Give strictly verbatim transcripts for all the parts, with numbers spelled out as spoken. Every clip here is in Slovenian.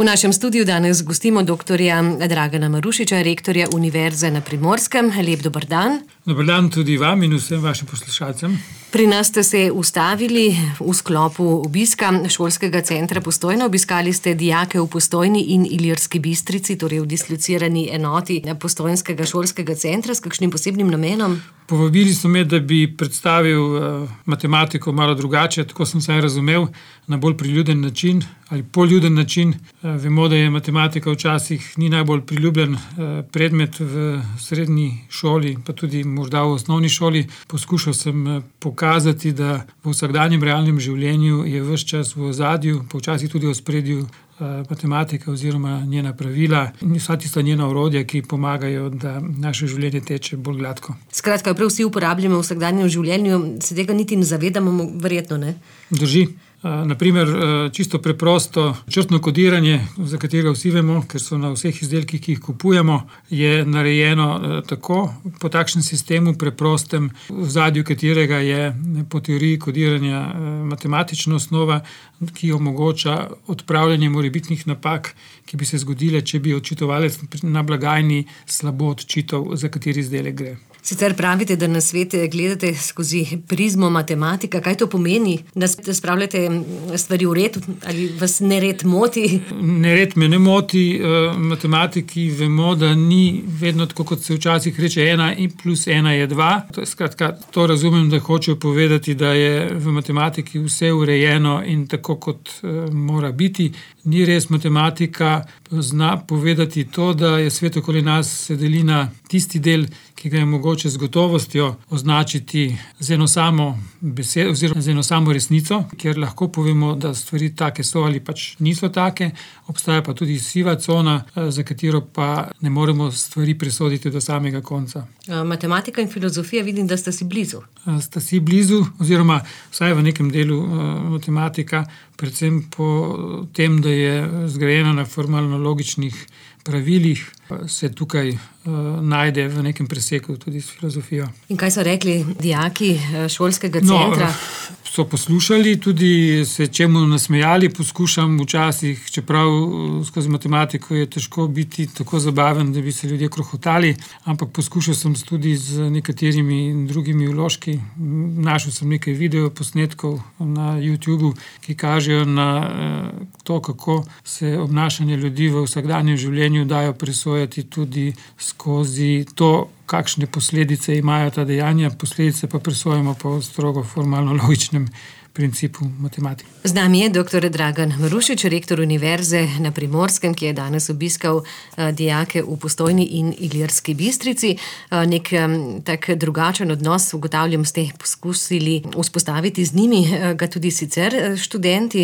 V našem studiu danes gostimo doktorja Dragana Marušiča, rektorja Univerze na Primorskem. Lep dober dan. Dober dan tudi vam in vsem vašim poslušalcem. Pri nas ste se ustavili v sklopu obiska šolskega centra Postojna. Obiskali ste dijake v Postojni in Ilirski Bistrici, torej v dislocirani enoti Postojnskega šolskega centra. S kakšnim posebnim namenom? Povabili so me, da bi predstavil uh, matematiko malo drugače, tako sem se razumel, na bolj priljuden način ali poljuden način. Uh, vemo, da je matematika včasih ni najbolj priljubljen uh, predmet v srednji šoli, pa tudi morda v osnovni šoli. Poskušal sem uh, pokazati, da v vsakdanjem realnem življenju je ves čas v ozadju, pa včasih tudi v ospredju matematika oziroma njena pravila in vsa tista njena orodja, ki pomagajo, da naše življenje teče bolj gladko. Skratka, prav vsi uporabljamo v vsakdanjem življenju, se tega niti ne zavedamo, verjetno ne? Drži. Naprimer, čisto preprosto črtno kodiranje, za katerega vsi vemo, ker so na vseh izdelkih, ki jih kupujemo, je narejeno tako, po takšnem sistemu preprostem, v ozadju katerega je po teoriji kodiranja matematična osnova, ki omogoča odpravljanje morebitnih napak, ki bi se zgodile, če bi odčitovalec na blagajni slabo odčital, za kateri izdelek gre. Sicer pravite, da na svet gledate skozi prizmo matematika. Kaj to pomeni? Da spravljate stvari v red ali vas nered moti? Nered me ne moti. Matematiki vemo, da ni vedno tako, kot se včasih reče, ena in plus ena je dva. Skratka, to razumem, da hočejo povedati, da je v matematiki vse urejeno in tako, kot mora biti. Ni res, matematika zna povedati to, da je svet okoli nas se deli na tisti del, ki ga je mogoče z gotovostjo označiti z eno samo besedo oziroma z eno samo resnico, kjer lahko povemo, da stvari take so ali pač niso take. Obstaja pa tudi siva cona, za katero pa ne moremo stvari presoditi do samega konca. Matematika in filozofija, vidim, da sta si blizu. Sta si blizu, oziroma vsaj v nekem delu matematika, predvsem po tem, da je zgrajena na formalno-logičnih pravilih, se tukaj uh, najde v nekem preseku tudi s filozofijo. In kaj so rekli dijaki šolskega centra? No, so poslušali, tudi se čemu nasmejali. Poskušam včasih, čeprav skozi matematiko je težko biti tako zabaven, da bi se ljudje krohotali, ampak poskušal sem tudi z nekaterimi drugimi vložki. Našel sem nekaj videoposnetkov na YouTubeu, ki kažejo na uh, to, kako se obnašanje ljudi v vsakdanjem življenju dajo presojati tudi skozi to, kakšne posledice imajo ta dejanja, posledice pa presojamo po strogo formalno-logičnem principu matematike. Z nami je doktor Dragan Marušič, rektor Univerze na Primorskem, ki je danes obiskal dijake v Postojni in Ilirski Bistrici. Nek tak drugačen odnos, ugotavljam, ste poskusili vzpostaviti z njimi, ga tudi sicer študenti.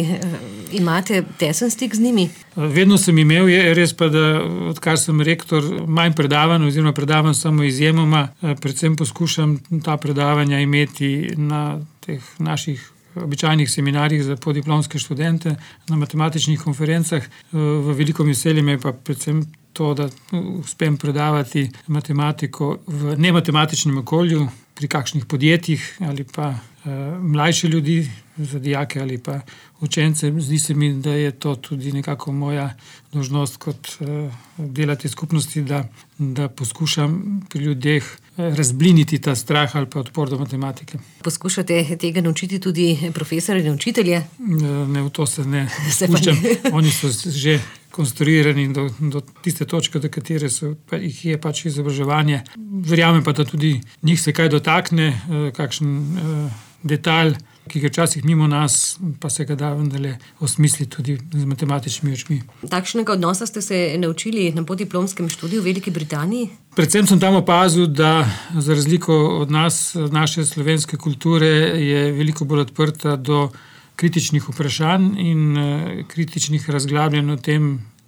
Imate tesen stik z njimi? Vedno sem imel, je res pa, da odkar sem rektor, manj predavan oziroma predavam samo izjemoma, predvsem poskušam ta predavanja imeti na teh naših običajnih seminarjih za podiplomske študente, na matematičnih konferencah. V veliko veselje me pa predvsem to, da uspem predavati matematiko v nematematičnem okolju, pri kakšnih podjetjih ali pa uh, mlajše ljudi, za dijake ali pa učence. Zdi se mi, da je to tudi nekako moja dolžnost kot uh, delati skupnosti, da, da poskušam pri ljudeh razbliniti ta strah ali pa odpor do matematike. Poskušate tega naučiti tudi profesorje in učitelje? Ne, v to se ne spuščam. Oni so že konstruirani do, do tiste točke, do katere so, pa, jih je pač izobraževanje. Verjamem pa, da tudi njih se kaj dotakne, kakšen uh, detalj, ki ga včasih mimo nas, pa se ga da vendarle osmisliti tudi z matematičnimi očmi. Takšnega odnosa ste se naučili na podiplomskem študiju v Veliki Britaniji? Predvsem sem tam opazil, da za razliko od nas, naše slovenske kulture, je veliko bolj odprta do kritičnih vprašanj in kritičnih razglabljanj o tem,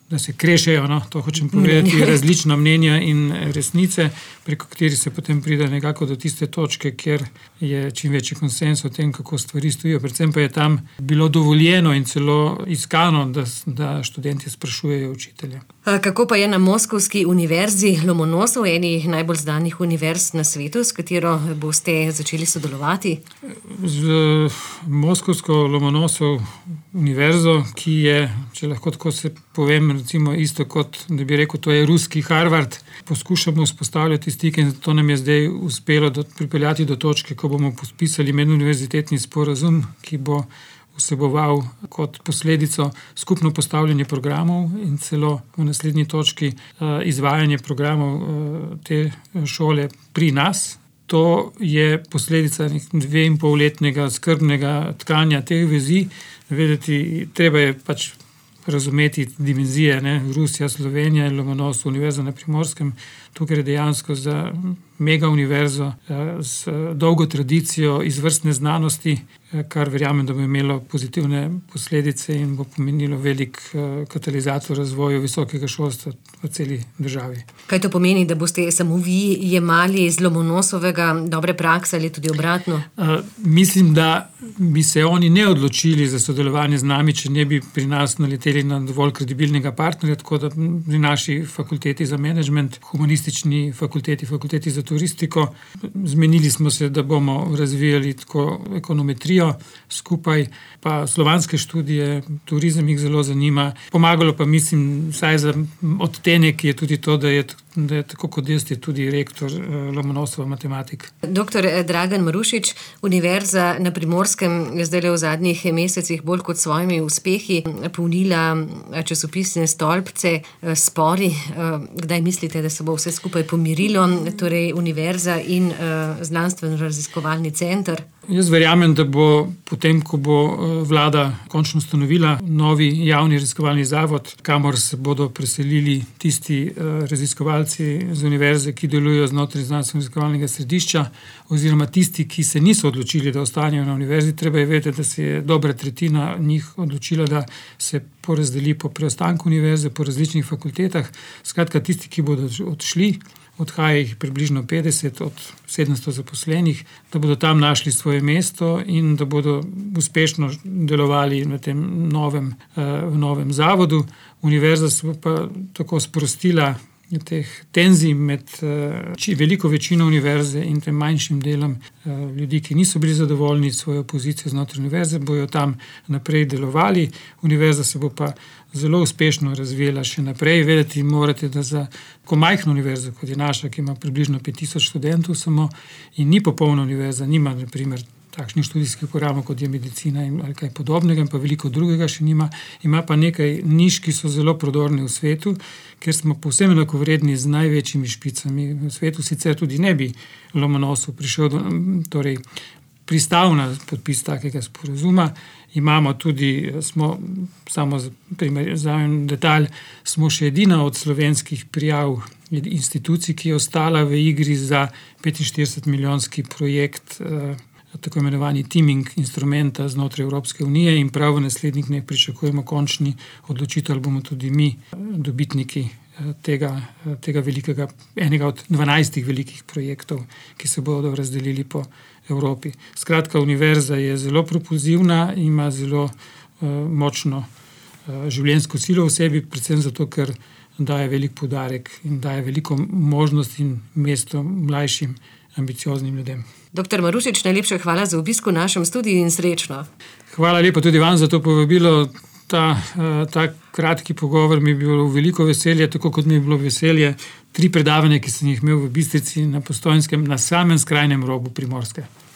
da se krešejo, no, to hočem povedati, različna mnenja in resnice, preko katerih se potem pride nekako do tiste točke, kjer je čim večji konsens o tem, kako stvari stojijo. Predvsem pa je tam bilo dovoljeno in celo iskano, da, da študenti sprašujejo učitelje. Kako pa je na Moskovski univerzi Lomonosov, eni najbolj znanih univerz na svetu, s katero boste začeli sodelovati? Z Moskovsko Lomonosov univerzo, ki je, če lahko tako se povem, recimo isto kot, da bi rekel, to je ruski Harvard, poskušamo vzpostavljati stike in to nam je zdaj uspelo do, pripeljati do točke, ko bomo podpisali meduniverzitetni sporazum, ki bo vseboval kot posledico skupno postavljanje programov in celo v naslednji točki izvajanje programov te šole pri nas. To je posledica dve in pol letnega skrbnega tkanja teh vezi. Vedeti, treba je pač razumeti dimenzije, ne? Rusija, Slovenija in Lomonosov univerza na Primorskem. Tukaj je dejansko za mega univerzo z dolgo tradicijo izvrstne znanosti, kar verjamem, da bo imelo pozitivne posledice in bo pomenilo velik katalizator razvoju visokega šolstva v celi državi. Kaj to pomeni, da boste samo vi jemali iz Lomonosovega dobre prakse ali tudi obratno? Uh, mislim, da bi se oni ne odločili za sodelovanje z nami, če ne bi pri nas naleteli na dovolj kredibilnega partnerja, tako da pri naši fakulteti za menedžment, humanistični fakulteti, fakulteti za turistiko, zmenili smo se, da bomo razvijali tako ekonometrijo skupaj, pa slovanske študije, turizem jih zelo zanima. Pomagalo pa mislim, vsaj za odtenek je tudi to, da je, da je tako kot jaz, je tudi rektor Lomonosova matematik. Doktor Dragan Marušič, Univerza na Primorskem je zdaj v zadnjih mesecih bolj kot svojimi uspehi polnila časopisne stolpce, spori. Kdaj mislite, da se bo vse skupaj pomirilo, torej univerza in znanstveno-raziskovalni center? Jaz verjamem, da bo potem, ko bo vlada končno ustanovila novi javni raziskovalni zavod, kamor se bodo preselili tisti raziskovalci z univerze, ki delujejo znotraj znanstveno-raziskovalnega središča, oziroma tisti, ki se niso odločili, da ostanejo na univerzi. Treba je vedeti, da se je dobra tretjina njih odločila, da se porazdeli po preostanku univerze, po različnih fakultetah. Skratka, tisti, ki bodo odšli, odhaja jih približno petdeset od sedemsto zaposlenih, da bodo tam našli svoje mesto in da bodo uspešno delovali v tem novem, v novem zavodu. Univerza se bo pa tako sprostila teh tenzij med veliko večino univerze in tem manjšim delom ljudi, ki niso bili zadovoljni s svojo pozicijo znotraj univerze, bojo tam naprej delovali. Univerza se bo pa zelo uspešno razvijala še naprej. Vedeti morate, da za tako majhno univerzo, kot je naša, ki ima približno pet tisoč študentov samo in ni popolna univerza, nima na primer takšnih študijskih programov, kot je medicina in ali kaj podobnega, in pa veliko drugega še nima. Ima pa nekaj niš, ki so zelo prodorne v svetu, ker smo povsem enakovredni z največjimi špicami v svetu. Sicer tudi ne bi Lomonosov prišel do, torej pristal na podpis takega sporazuma. Imamo tudi, smo, samo za primer, za en detalj, smo še edina od slovenskih prijav institucij, ki je ostala v igri za petinštirideset milijonski projekt tako imenovani teaming instrumenta znotraj Evropske unije in prav v naslednjih dneh pričakujemo končni odločitev, ali bomo tudi mi dobitniki tega, tega velikega, enega od dvanajstih velikih projektov, ki se bodo razdelili po Evropi. Skratka, univerza je zelo propulzivna, ima zelo uh, močno uh, življenjsko silo v sebi, predvsem zato, ker daje velik poudarek in daje veliko možnost in mesto mlajšim ambicioznim ljudem. Doktor Marušič, najlepša hvala za obisk v našem studiu in srečno. Hvala lepa tudi vam za to povabilo. Ta, ta kratki pogovor mi je bilo veliko veselje, tako kot mi je bilo veselje tri predavanja, ki sem jih imel v Bistrici na Postojnskem, na samem skrajnem robu Primorske.